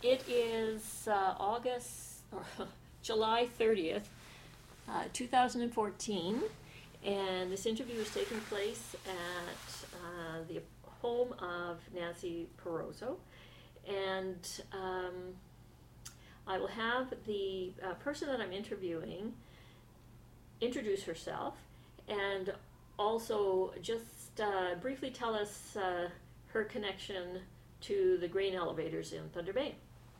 It is or July 30th, 2014, and this interview is taking place at the home of Nancy Peroso. And I will have the person that I'm interviewing introduce herself and also just briefly tell us her connection to the grain elevators in Thunder Bay.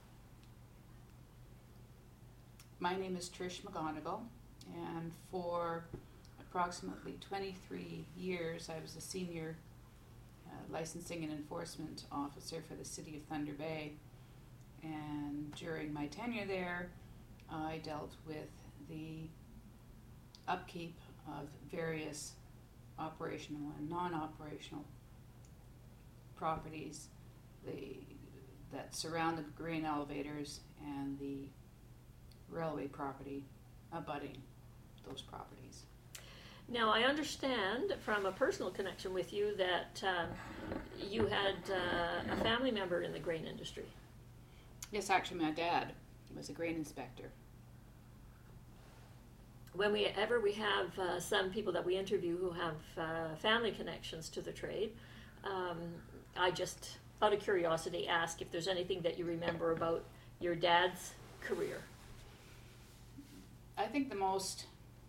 My name is Trish McGonigal, and for approximately 23 years I was a senior licensing and enforcement officer for the City of Thunder Bay. And during my tenure there, I dealt with the upkeep of various operational and non-operational properties that surround the grain elevators and the railway property abutting those properties. Now, I understand from a personal connection with you that you had a family member in the grain industry. Yes, actually my dad was a grain inspector. Whenever we have some people that we interview who have family connections to the trade, I just, out of curiosity, ask if there's anything that you remember about your dad's career. I think the most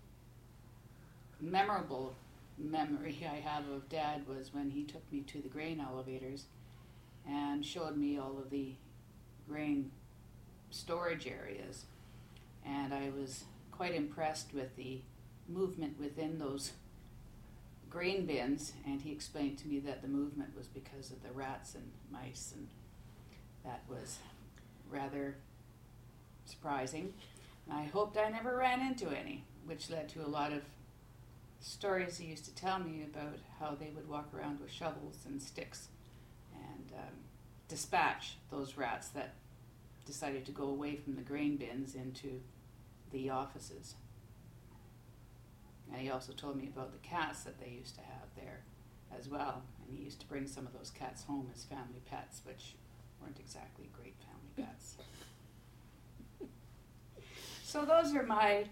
memorable memory I have of Dad was when he took me to the grain elevators and showed me all of the grain storage areas, and I was quite impressed with the movement within those grain bins, and he explained to me that the movement was because of the rats and mice, and that was rather surprising. And I hoped I never ran into any, which led to a lot of stories he used to tell me about how they would walk around with shovels and sticks and dispatch those rats that decided to go away from the grain bins into the offices. And he also told me about the cats that they used to have there as well, and he used to bring some of those cats home as family pets, which weren't exactly great family pets. So those are my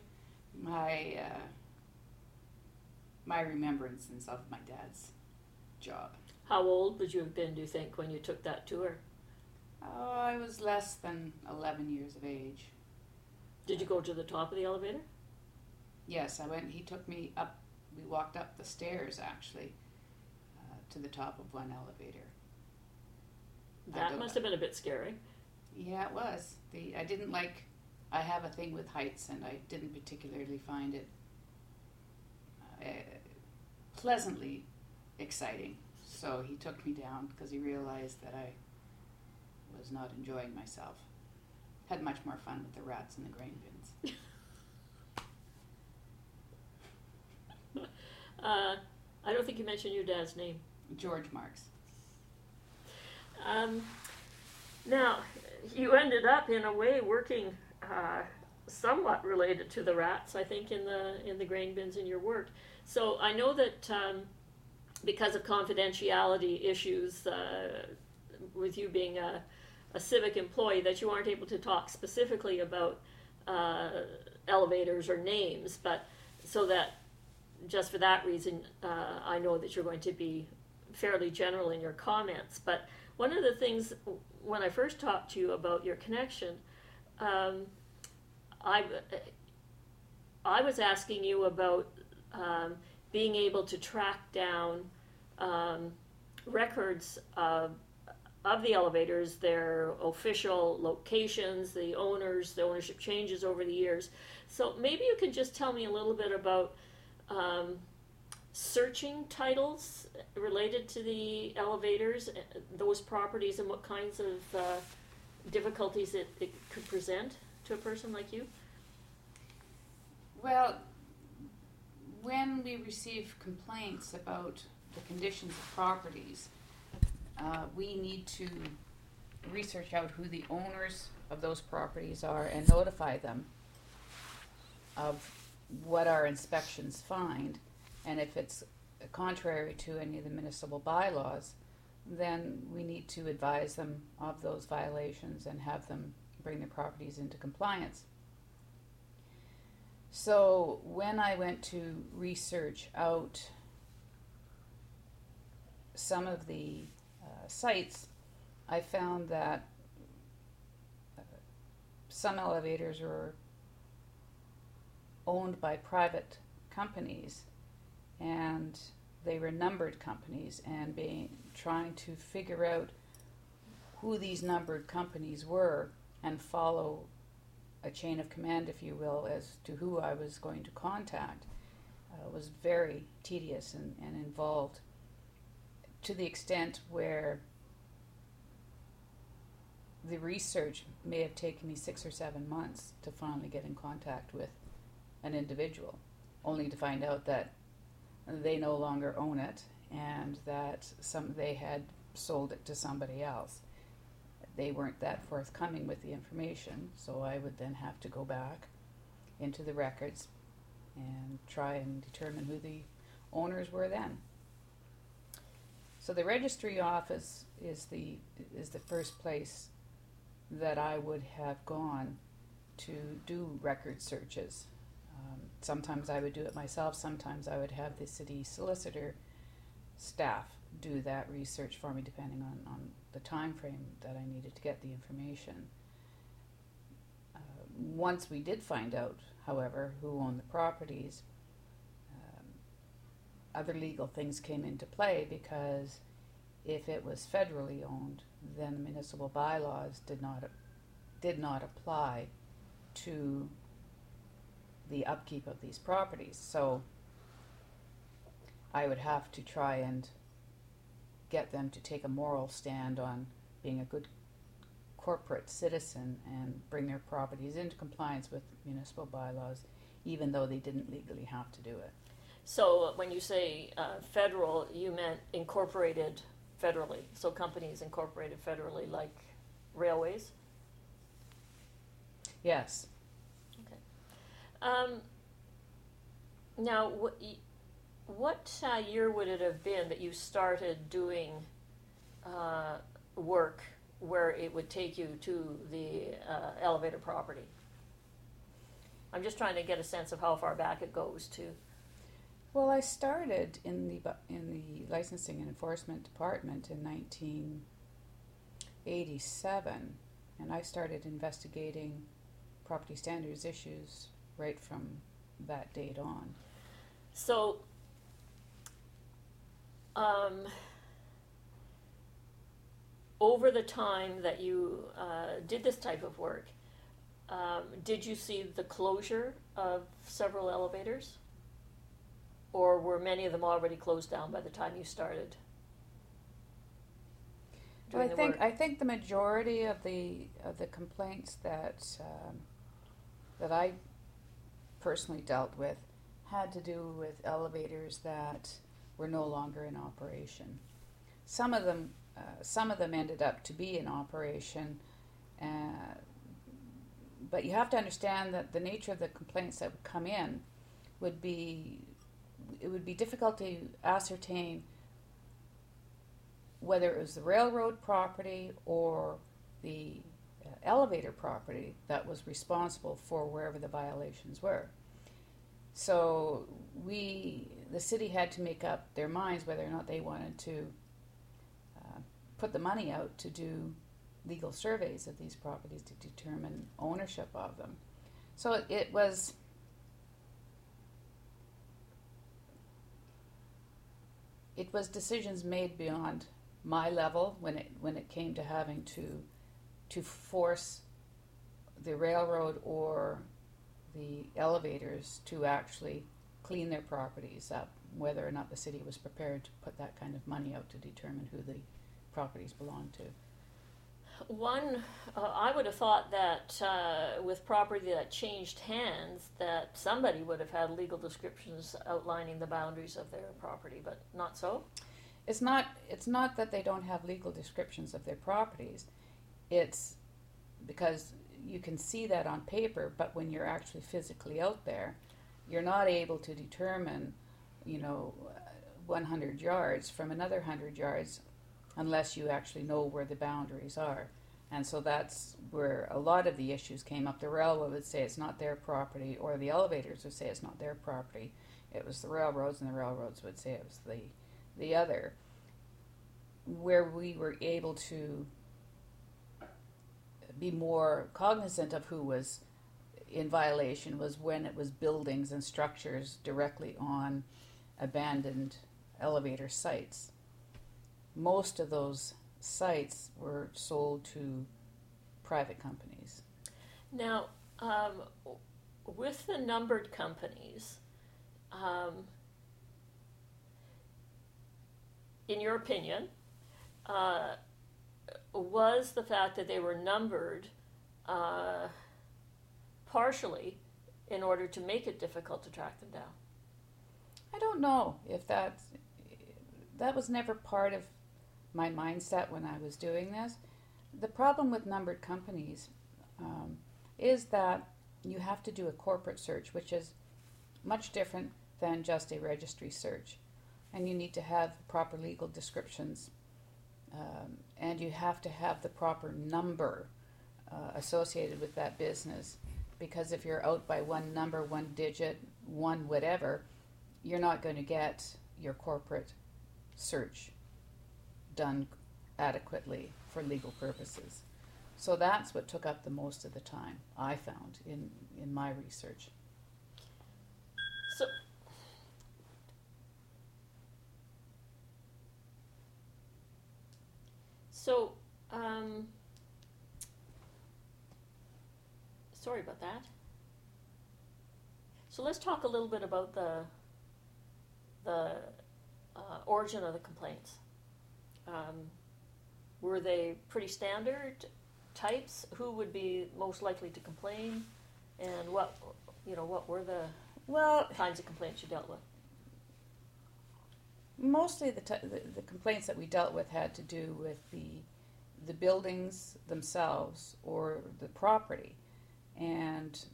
remembrances of my dad's job. How old would you have been, do you think, when you took that tour? Oh, I was less than 11 years of age. Did you go to the top of the elevator? Yes, I went. He took me up. We walked up the stairs, actually, to the top of one elevator. That must have been a bit scary. Yeah, it was. I didn't like. I have a thing with heights, and I didn't particularly find it pleasantly exciting. So he took me down because he realized that I was not enjoying myself. Had much more fun with the rats in the grain bins. I don't think you mentioned your dad's name. George Marks. Now, you ended up in a way working somewhat related to the rats, I think, in the grain bins in your work. So I know that because of confidentiality issues with you being a civic employee, that you aren't able to talk specifically about elevators or names, but so that just for that reason, I know that you're going to be fairly general in your comments. But one of the things, when I first talked to you about your connection, I was asking you about being able to track down records of the elevators, their official locations, the owners, the ownership changes over the years. So maybe you could just tell me a little bit about searching titles related to the elevators, those properties, and what kinds of difficulties it could present to a person like you? Well, when we receive complaints about the conditions of properties, we need to research out who the owners of those properties are and notify them of what our inspections find. And if it's contrary to any of the municipal bylaws, then we need to advise them of those violations and have them bring their properties into compliance. So when I went to research out some of the sites, I found that some elevators were owned by private companies, and they were numbered companies, and trying to figure out who these numbered companies were and follow a chain of command, if you will, as to who I was going to contact was very tedious and involved, to the extent where the research may have taken me 6 or 7 months to finally get in contact with an individual, only to find out that they no longer own it and that they had sold it to somebody else. They weren't that forthcoming with the information, so I would then have to go back into the records and try and determine who the owners were then. So the registry office is the first place that I would have gone to do record searches. Sometimes I would do it myself, sometimes I would have the city solicitor staff do that research for me, depending on the time frame that I needed to get the information. Once we did find out, however, who owned the properties, other legal things came into play, because if it was federally owned, then the municipal bylaws did not apply to the upkeep of these properties. So I would have to try and get them to take a moral stand on being a good corporate citizen and bring their properties into compliance with municipal bylaws, even though they didn't legally have to do it. So when you say federal, you meant incorporated federally, so companies incorporated federally, like railways? Yes. Okay. Now, what year would it have been that you started doing work where it would take you to the elevator property? I'm just trying to get a sense of how far back it goes to. Well, I started in the licensing and enforcement department in 1987, and I started investigating property standards issues right from that date on. So, over the time that you did this type of work, did you see the closure of several elevators? Or were many of them already closed down by the time you started doing the work? I think the majority of the complaints that I personally dealt with had to do with elevators that were no longer in operation. Some of them ended up to be in operation, but you have to understand that the nature of the complaints that would come in would be difficult to ascertain whether it was the railroad property or the elevator property that was responsible for wherever the violations were. So the city had to make up their minds whether or not they wanted to put the money out to do legal surveys of these properties to determine ownership of them. So it was decisions made beyond my level when it came to having to force the railroad or the elevators to actually clean their properties up, whether or not the city was prepared to put that kind of money out to determine who the properties belonged to. I would have thought that with property that changed hands, that somebody would have had legal descriptions outlining the boundaries of their property, but not so? It's not that they don't have legal descriptions of their properties. It's because you can see that on paper, but when you're actually physically out there, you're not able to determine, 100 yards from another 100 yards unless you actually know where the boundaries are. And so that's where a lot of the issues came up. The railroad would say it's not their property, or the elevators would say it's not their property. It was the railroads, and the railroads would say it was the other. Where we were able to be more cognizant of who was in violation was when it was buildings and structures directly on abandoned elevator sites. Most of those sites were sold to private companies. Now, with the numbered companies, in your opinion, was the fact that they were numbered partially in order to make it difficult to track them down? I don't know if that was never part of my mindset when I was doing this. The problem with numbered companies is that you have to do a corporate search, which is much different than just a registry search. And you need to have proper legal descriptions, and you have to have the proper number associated with that business. Because if you're out by one number, one digit, one whatever, you're not going to get your corporate search done adequately for legal purposes. So that's what took up the most of the time, I found, in my research. So, sorry about that. So let's talk a little bit about the origin of the complaints. Were they pretty standard types? Who would be most likely to complain, and what were the kinds of complaints you dealt with? Mostly the complaints that we dealt with had to do with the buildings themselves or the property, and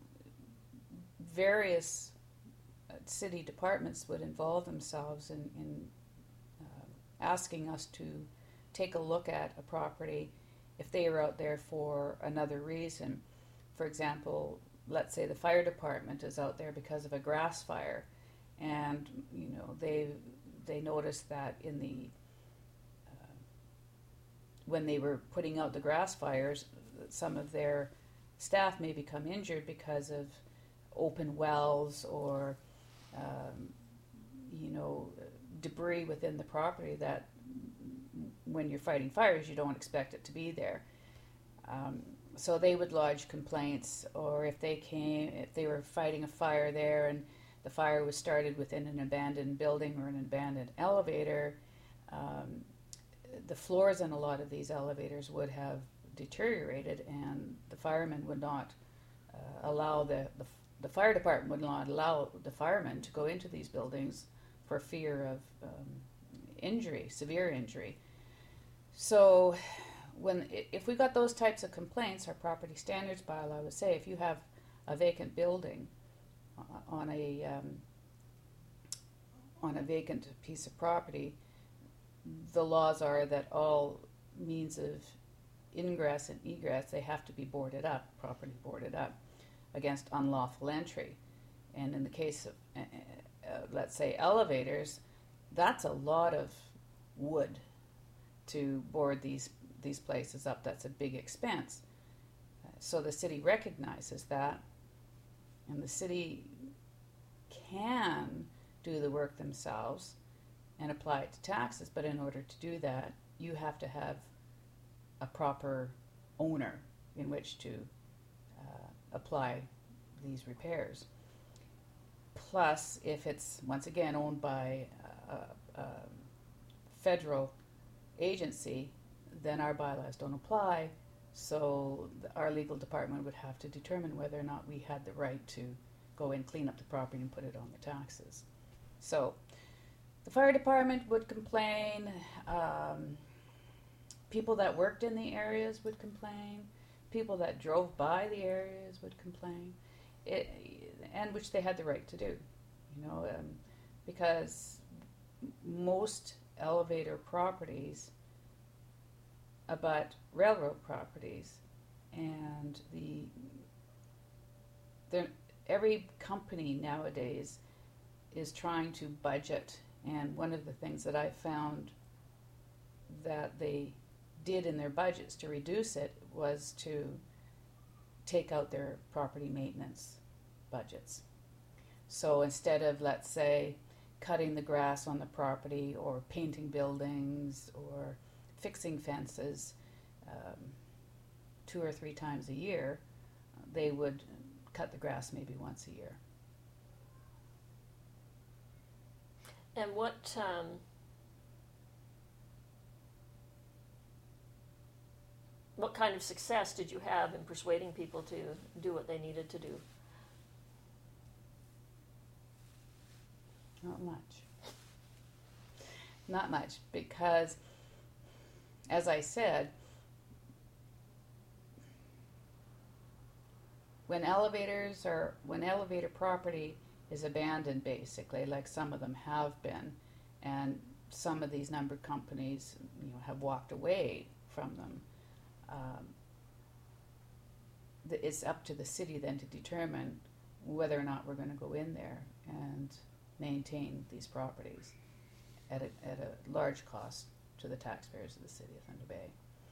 various city departments would involve themselves in asking us to take a look at a property if they were out there for another reason. For example, let's say the fire department is out there because of a grass fire, and they noticed that in the when they were putting out the grass fires, some of their staff may become injured because of open wells or debris within the property that when you're fighting fires you don't expect it to be there. So they would lodge complaints, or if they were fighting a fire there and the fire was started within an abandoned building or an abandoned elevator, the floors in a lot of these elevators would have deteriorated, and the firemen would not allow the fire department would not allow the firemen to go into these buildings for fear of severe injury. So if we got those types of complaints, our property standards bylaw would say if you have a vacant building on a vacant piece of property, the laws are that all means of ingress and egress, they have to be properly boarded up against unlawful entry. And in the case of let's say elevators, that's a lot of wood to board these places up. That's a big expense. So the city recognizes that, and the city can do the work themselves and apply it to taxes, but in order to do that, you have to have a proper owner in which to apply these repairs. Plus, if it's once again owned by a federal agency, then our bylaws don't apply, so our legal department would have to determine whether or not we had the right to go and clean up the property and put it on the taxes. So the fire department would complain, people that worked in the areas would complain, people that drove by the areas would complain, and which they had the right to do, because most elevator properties abut railroad properties, and every company nowadays is trying to budget, and one of the things that I found that they did in their budgets to reduce it was to take out their property maintenance budgets. So instead of, let's say, cutting the grass on the property or painting buildings or fixing fences 2 or 3 times a year, they would cut the grass maybe once a year. And what kind of success did you have in persuading people to do what they needed to do? Not much. Not much, because, as I said, when elevator property is abandoned, basically, like some of them have been, and some of these numbered companies, have walked away from them, it's up to the city then to determine whether or not we're going to go in there and maintain these properties at a large cost to the taxpayers of the city of Thunder Bay.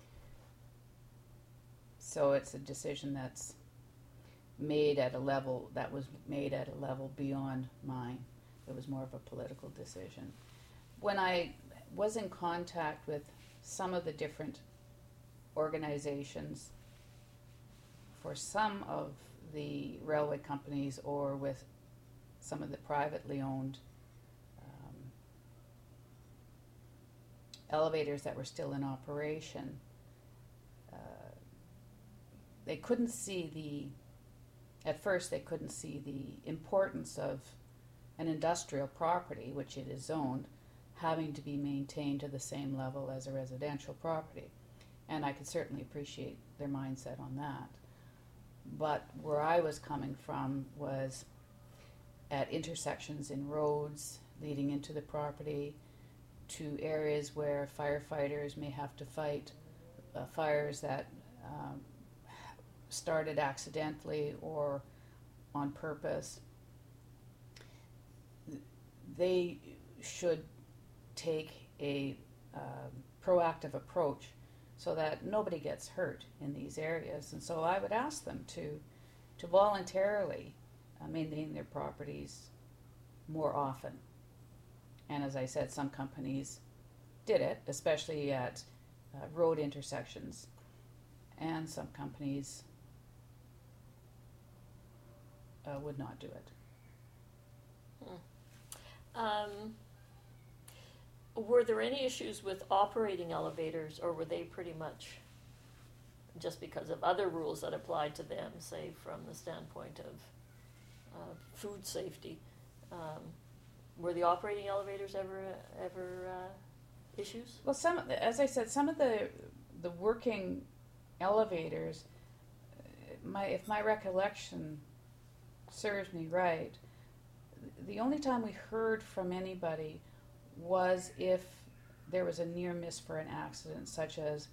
So it's a decision that's made at a level beyond mine. It was more of a political decision. When I was in contact with some of the different organizations for some of the railway companies, or with some of the privately owned elevators that were still in operation, they couldn't see at first they couldn't see the importance of an industrial property, which it is zoned, having to be maintained to the same level as a residential property. And I could certainly appreciate their mindset on that. But where I was coming from was at intersections in roads leading into the property, to areas where firefighters may have to fight fires that started accidentally or on purpose. They should take a proactive approach so that nobody gets hurt in these areas. And so I would ask them to voluntarily maintain their properties more often. And as I said, some companies did it, especially at road intersections, and some companies would not do it. Were there any issues with operating elevators, or were they pretty much just because of other rules that applied to them, say from the standpoint of food safety? Were the operating elevators ever issues? Well, as I said, some of the working elevators, if my recollection serves me right, the only time we heard from anybody was if there was a near miss for an accident, such as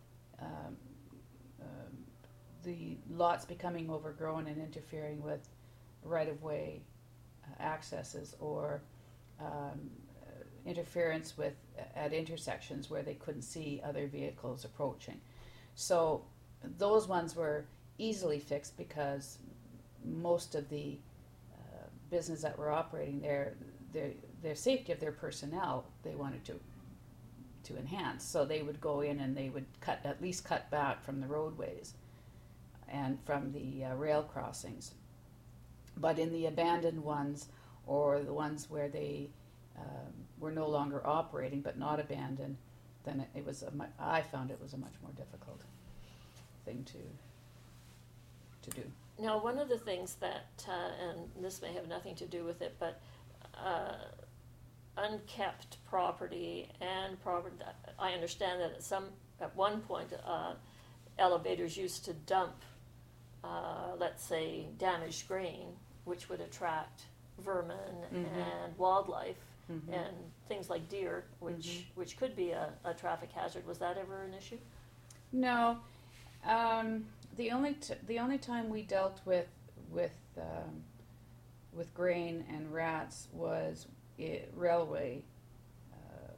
the lots becoming overgrown and interfering with right-of-way accesses, or interference at intersections where they couldn't see other vehicles approaching. So those ones were easily fixed, because most of the business that were operating there, their safety of their personnel, they wanted to enhance. So they would go in and they would at least cut back from the roadways and from the rail crossings. But in the abandoned ones, or the ones where they were no longer operating but not abandoned, then I found it was a much more difficult thing to do. Now, one of the things that, and this may have nothing to do with it, but unkept property and property, I understand that at one point elevators used to dump, let's say, damaged grain, which would attract vermin and wildlife and things like deer, which could be a traffic hazard. Was that ever an issue? No, the only time we dealt with with grain and rats was railway, uh,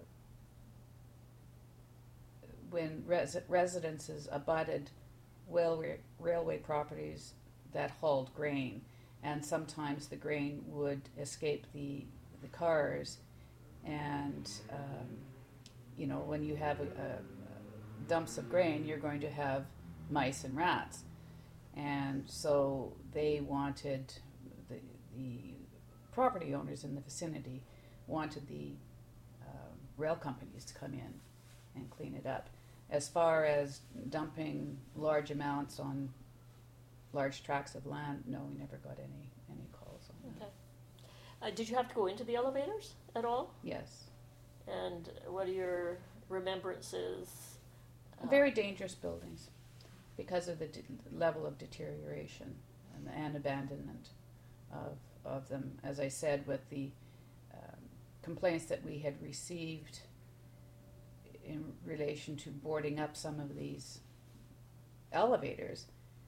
when residences abutted railway properties that hauled grain, and sometimes the grain would escape the cars, and you know, when you have dumps of grain, you're going to have mice and rats, and so they wanted the property owners in the vicinity wanted the rail companies to come in and clean it up. As far as dumping large amounts on large tracts of land, no, we never got any calls on that. Okay. Did you have to go into the elevators at all? Yes. And what are your remembrances? Very dangerous buildings because of the level of deterioration and abandonment of them. As I said, with the complaints that we had received in relation to boarding up some of these elevators,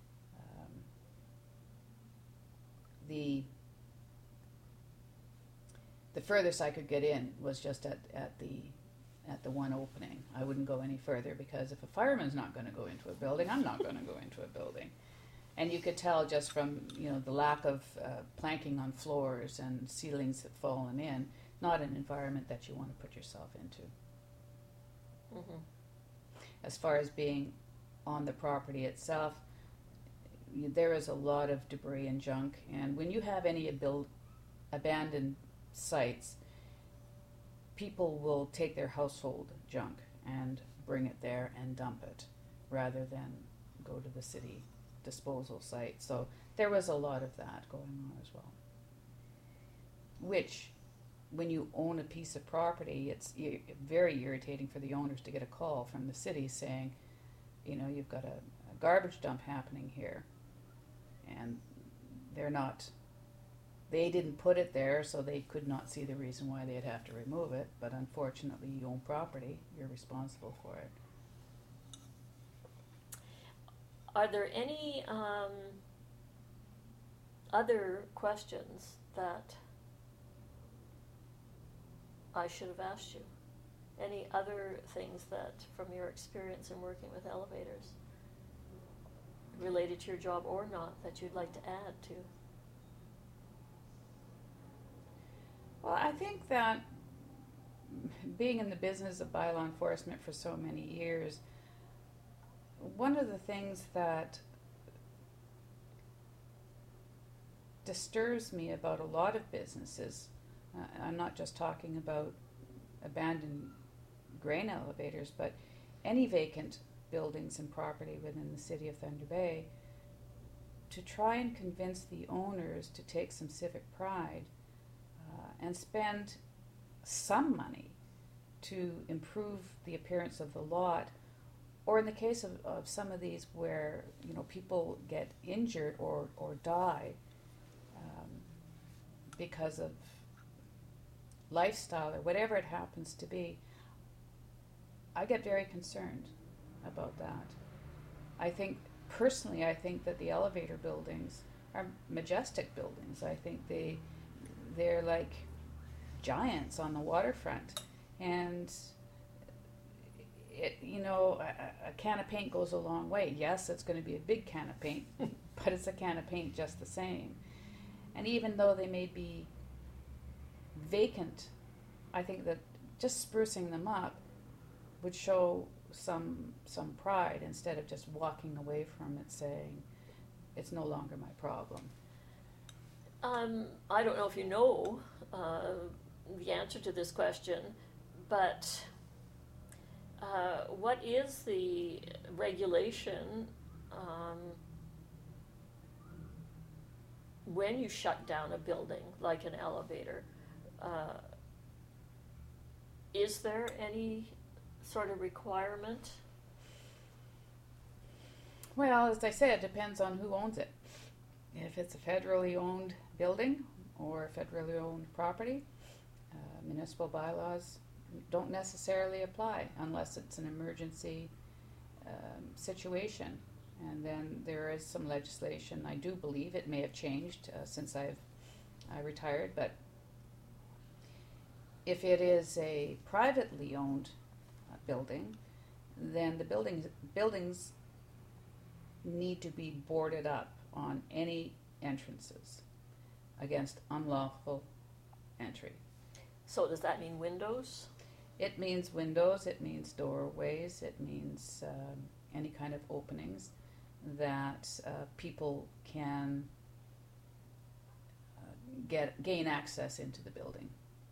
the furthest I could get in was just at the one opening. I wouldn't go any further because if a fireman's not going to go into a building, I'm not going to go into a building. And you could tell just from, you know, the lack of planking on floors and ceilings that fallen in, not an environment that you want to put yourself into. Mm-hmm. As far as being on the property itself, there is a lot of debris and junk, and when you have any abandoned sites, people will take their household junk and bring it there and dump it rather than go to the city disposal site. So there was a lot of that going on as well, which when you own a piece of property, it's very irritating for the owners to get a call from the city saying, you know, you've got a garbage dump happening here, and they didn't put it there, so they could not see the reason why they'd have to remove it. But unfortunately, you own property, you're responsible for it. Are there any other questions that I should have asked you? Any other things that, from your experience in working with elevators, related to your job or not, that you'd like to add to? Well, I think that being in the business of bylaw enforcement for so many years, one of the things that disturbs me about a lot of businesses, I'm not just talking about abandoned grain elevators, but any vacant buildings and property within the city of Thunder Bay, to try and convince the owners to take some civic pride and spend some money to improve the appearance of the lot, or in the case of some of these where, you know, people get injured or die because of lifestyle or whatever it happens to be, I get very concerned about that. I think that the elevator buildings are majestic buildings. I think they're like giants on the waterfront, and a can of paint goes a long way. Yes, it's going to be a big can of paint, but it's a can of paint just the same. And even though they may be vacant, I think that just sprucing them up would show some pride instead of just walking away from it saying it's no longer my problem. I don't know if you know the answer to this question, but what is the regulation when you shut down a building like an elevator? Is there any sort of requirement? Well, as I said, it depends on who owns it. If it's a federally owned building or federally owned property, municipal bylaws don't necessarily apply unless it's an emergency situation. And then there is some legislation. I do believe it may have changed since I retired, but if it is a privately owned building, then the buildings need to be boarded up on any entrances against unlawful entry. So does that mean windows? It means windows, it means doorways, it means any kind of openings that people can gain access into the building.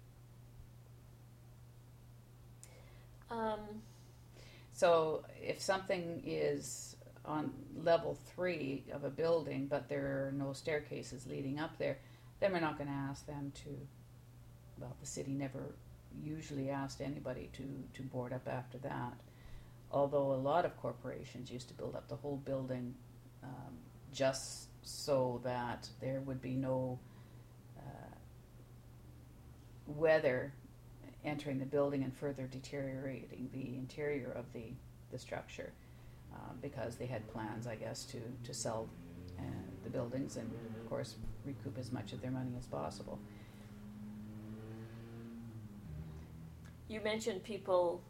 So if something is on level 3 of a building, but there are no staircases leading up there, then we're not going to ask them to, well, the city never usually asked anybody to board up after that. Although a lot of corporations used to build up the whole building just so that there would be no weather entering the building and further deteriorating the interior of the structure, because they had plans, I guess, to sell the buildings and, of course, recoup as much of their money as possible. You mentioned people,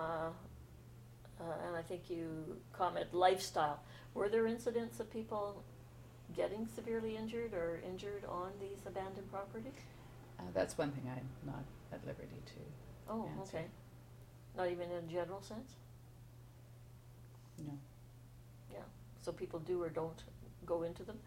and I think you comment lifestyle. Were there incidents of people getting severely injured or injured on these abandoned properties? That's one thing I'm not at liberty to Oh, answer. okay. Not even in a general sense? No. Yeah. So people do or don't go into them?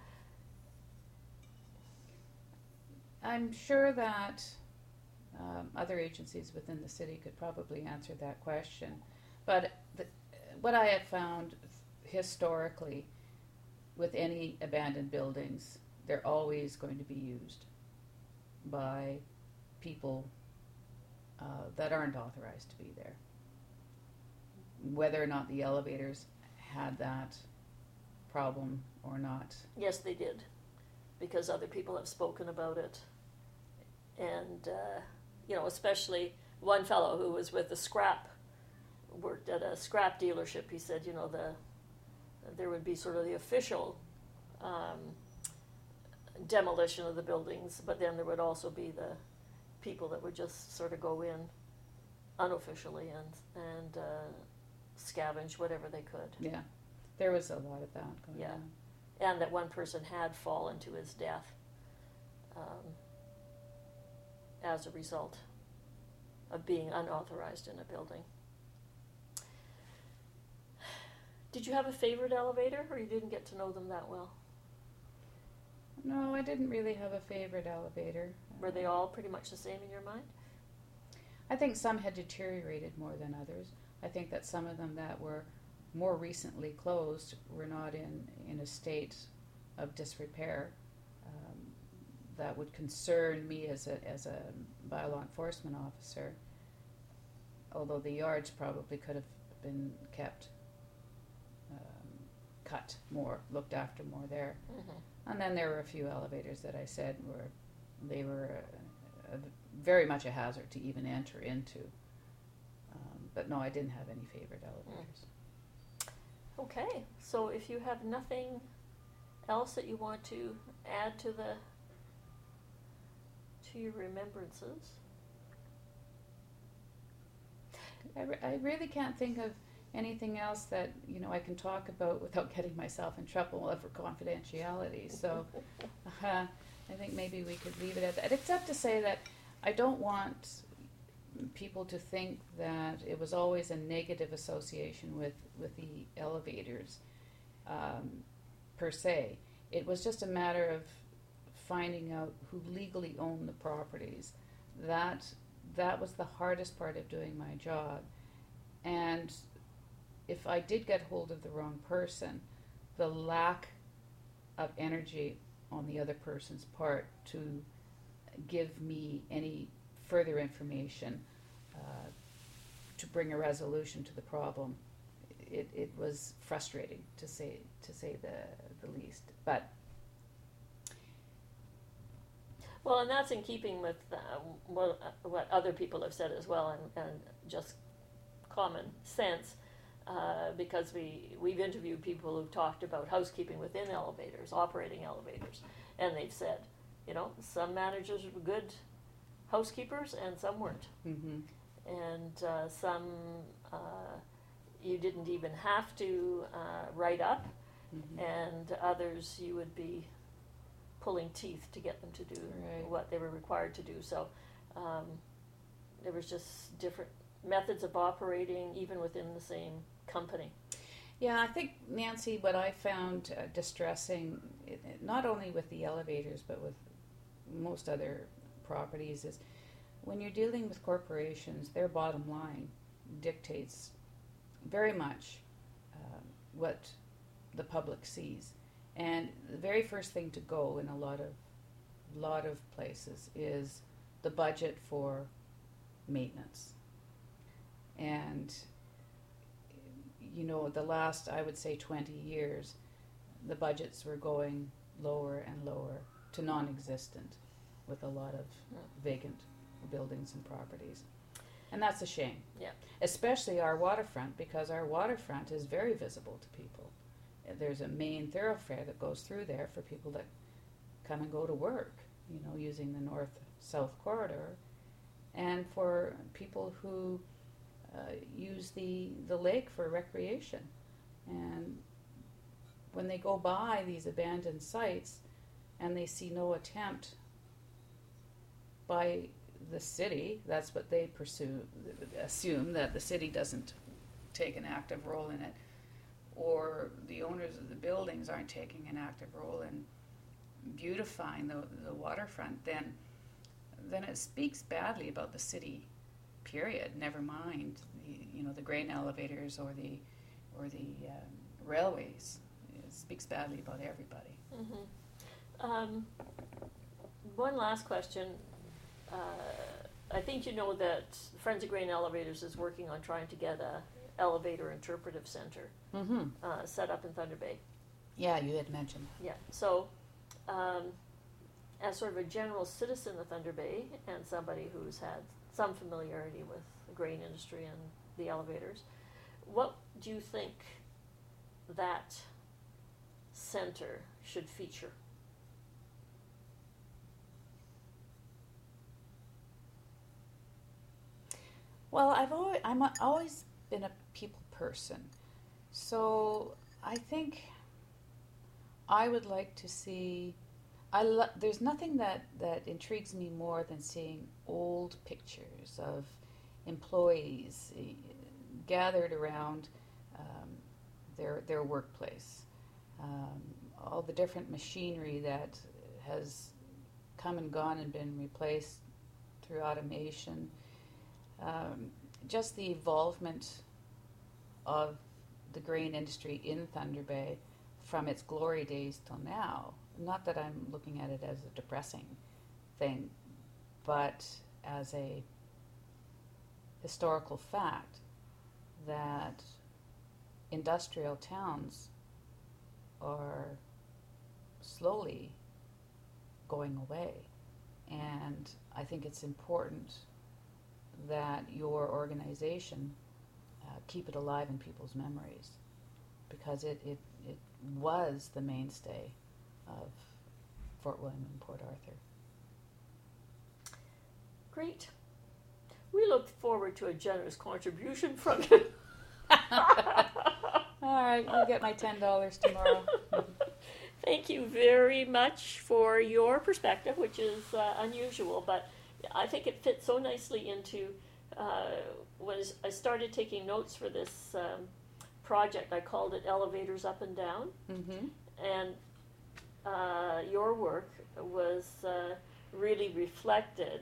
I'm sure that other agencies within the city could probably answer that question. But what I have found historically with any abandoned buildings, they're always going to be used by people that aren't authorized to be there. Whether or not the elevators had that problem or not. Yes, they did, because other people have spoken about it. And, especially one fellow who was with worked at a scrap dealership. He said, there would be sort of the official demolition of the buildings, but then there would also be the people that would just sort of go in unofficially and scavenge whatever they could. Yeah, there was a lot of that going Yeah. on. And that one person had fallen to his death as a result of being unauthorized in a building. Did you have a favorite elevator, or you didn't get to know them that well? No, I didn't really have a favorite elevator. Were they all pretty much the same in your mind? I think some had deteriorated more than others. I think that some of them that were more recently closed were not in a state of disrepair that would concern me as a bylaw enforcement officer, although the yards probably could have been kept cut more, looked after more there. Mm-hmm. And then there were a few elevators that I said were very much a hazard to even enter into. But no, I didn't have any favorite elevators. Okay, so if you have nothing else that you want to add to your remembrances. I really can't think of anything else that I can talk about without getting myself in trouble for confidentiality. So I think maybe we could leave it at that, except to say that I don't want people to think that it was always a negative association with the elevators per se. It was just a matter of finding out who legally owned the properties. That was the hardest part of doing my job. And if I did get hold of the wrong person, the lack of energy on the other person's part to give me any further information to bring a resolution to the problem, it was frustrating to say the least. But well, and that's in keeping with what other people have said as well, and just common sense. because we've interviewed people who've talked about housekeeping within elevators, operating elevators, and they've said, some managers were good housekeepers and some weren't. Mm-hmm. And some you didn't even have to write up, Mm-hmm. and others you would be pulling teeth to get them to do Right. what they were required to do. So there was just different methods of operating even within the same company. Yeah, I think, Nancy, what I found distressing, not only with the elevators but with most other properties, is when you're dealing with corporations, their bottom line dictates very much what the public sees. And the very first thing to go in a lot of places is the budget for maintenance. And the last, I would say, 20 years, the budgets were going lower and lower to non-existent with a lot of vacant buildings and properties. And that's a shame. Yeah. Especially our waterfront, because our waterfront is very visible to people. There's a main thoroughfare that goes through there for people that come and go to work, using the north-south corridor, and for people who use the lake for recreation. And when they go by these abandoned sites and they see no attempt by the city, that's what they assume that the city doesn't take an active role in it, or the owners of the buildings aren't taking an active role in beautifying the waterfront, then it speaks badly about the city, period. Never mind the grain elevators or the railways. It speaks badly about everybody. Mm-hmm. One last question. I think you know that Friends of Grain Elevators is working on trying to get a elevator interpretive center set up in Thunder Bay. Yeah, you had mentioned. Yeah. So, as sort of a general citizen of Thunder Bay and somebody who's had some familiarity with the grain industry and the elevators, what do you think that center should feature? Well, I'm always been a people person, so I think I would like to see. There's nothing that intrigues me more than seeing old pictures of employees gathered around their workplace. All the different machinery that has come and gone and been replaced through automation. Just the involvement of the grain industry in Thunder Bay from its glory days till now. Not that I'm looking at it as a depressing thing, but as a historical fact that industrial towns are slowly going away. And I think it's important that your organization keep it alive in people's memories, because it was the mainstay of Fort William and Port Arthur. Great. We look forward to a generous contribution from you. All right, I'll get my $10 tomorrow. Thank you very much for your perspective, which is unusual, but I think it fits so nicely into when I started taking notes for this project. I called it Elevators Up and Down, and your work was really reflected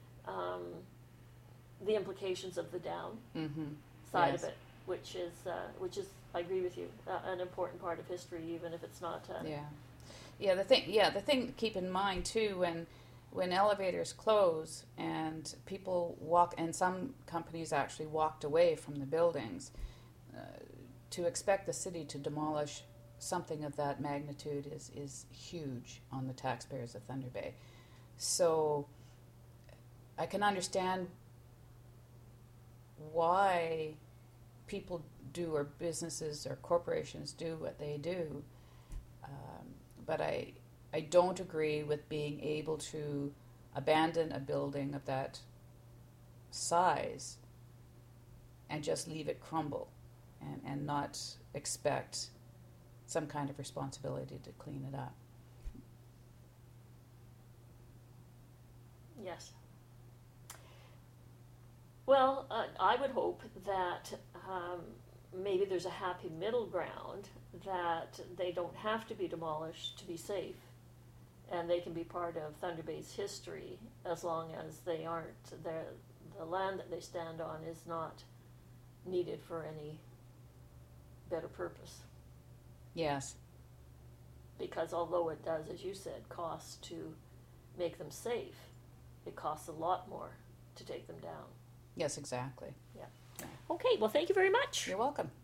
the implications of the down side of it, which is I agree with you, an important part of history, even if it's not. The thing to keep in mind too, when elevators close and people walk, and some companies actually walked away from the buildings, to expect the city to demolish something of that magnitude is huge on the taxpayers of Thunder Bay. So I can understand why people do, or businesses or corporations do what they do. But I don't agree with being able to abandon a building of that size and just leave it crumble and not expect some kind of responsibility to clean it up. Yes. Well, I would hope that maybe there's a happy middle ground, that they don't have to be demolished to be safe, and they can be part of Thunder Bay's history as long as they aren't, the land that they stand on is not needed for any better purpose. Yes. Because although it does, as you said, cost to make them safe, it costs a lot more to take them down. Yes, exactly. Okay, well, thank you very much. You're welcome.